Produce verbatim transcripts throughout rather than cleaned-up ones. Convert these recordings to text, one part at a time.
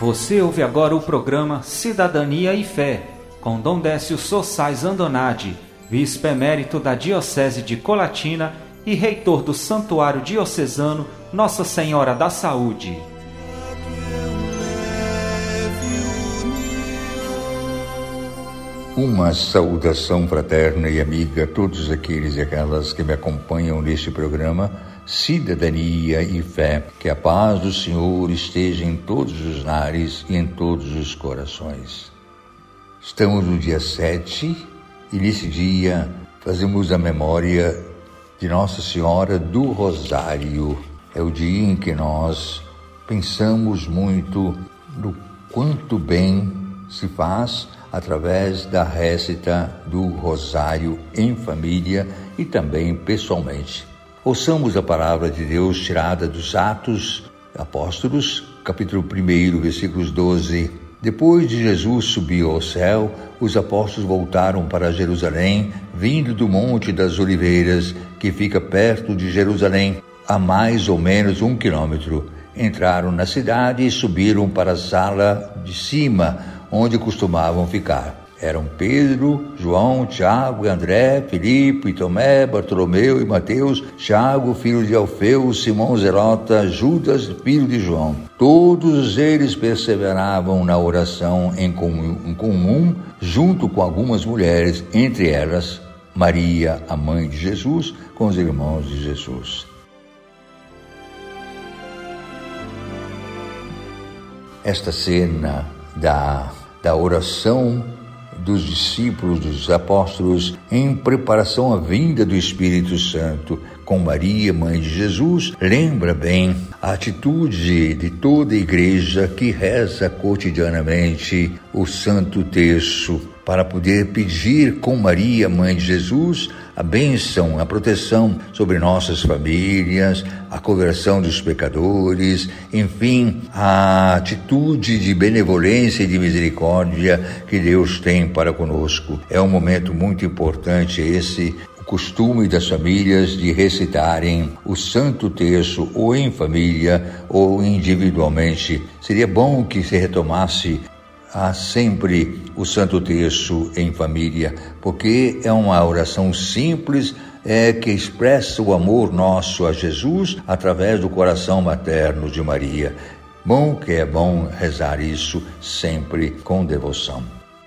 Você ouve agora o programa Cidadania e Fé, com Dom Décio Sossais Andonadi, Bispo-Emérito da Diocese de Colatina e reitor do Santuário Diocesano Nossa Senhora da Saúde. Uma saudação fraterna e amiga a todos aqueles e aquelas que me acompanham neste programa Cidadania e Fé. Que a paz do Senhor esteja em todos os lares e em todos os corações. Estamos no dia sete e nesse dia fazemos a memória de Nossa Senhora do Rosário. É o dia em que nós pensamos muito no quanto bem se faz através da récita do Rosário em família e também pessoalmente. Ouçamos a palavra de Deus tirada dos Atos Apóstolos, capítulo um, versículos doze. Depois de Jesus subir ao céu, os apóstolos voltaram para Jerusalém, vindo do Monte das Oliveiras, que fica perto de Jerusalém, a mais ou menos um quilômetro. Entraram na cidade e subiram para a sala de cima, onde costumavam ficar. Eram Pedro, João, Tiago, André, Filipe, Tomé, Bartolomeu e Mateus, Tiago, filho de Alfeu, Simão Zelota, Judas, filho de João. Todos eles perseveravam na oração em comum, em comum, junto com algumas mulheres, entre elas Maria, a mãe de Jesus, com os irmãos de Jesus. Esta cena da, da oração dos discípulos, dos apóstolos, em preparação à vinda do Espírito Santo, com Maria, mãe de Jesus, lembra bem a atitude de toda a igreja que reza cotidianamente o Santo Terço, para poder pedir com Maria, mãe de Jesus, a bênção, a proteção sobre nossas famílias, a conversão dos pecadores, enfim, a atitude de benevolência e de misericórdia que Deus tem para conosco. É um momento muito importante esse, o costume das famílias de recitarem o Santo Terço ou em família ou individualmente. Seria bom que se retomasse há sempre o Santo Terço em família, porque é uma oração simples, é, que expressa o amor nosso a Jesus através do coração materno de Maria. Bom que é bom rezar isso sempre com devoção.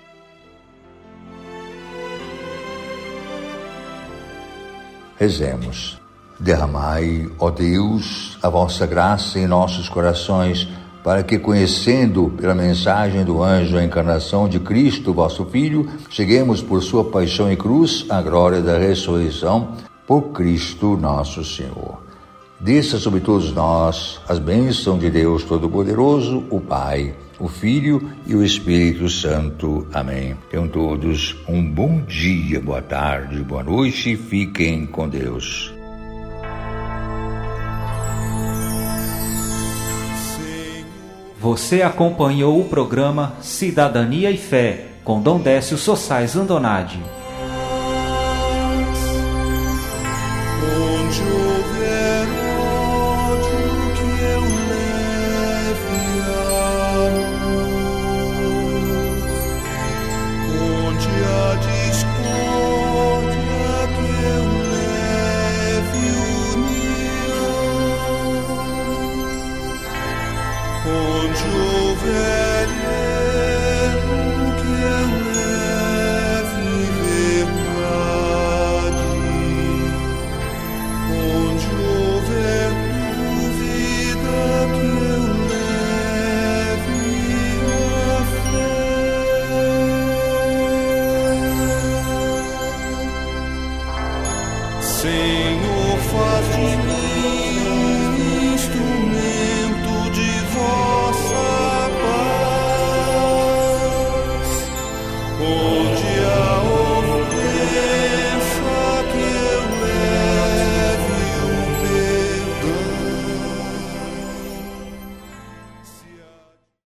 Rezemos. Derramai, ó Deus, a vossa graça em nossos corações, para que, conhecendo pela mensagem do anjo a encarnação de Cristo, vosso Filho, cheguemos por sua paixão e cruz à glória da ressurreição, por Cristo nosso Senhor. Desça sobre todos nós as bênçãos de Deus Todo-Poderoso, o Pai, o Filho e o Espírito Santo. Amém. Tenham todos um bom dia, boa tarde, boa noite e fiquem com Deus. Você acompanhou o programa Cidadania e Fé, com Dom Décio Sossais Andonadi. Onde houver ódio, que eu leve a luz. Onde há discórdia, que eu leve união. Onde houver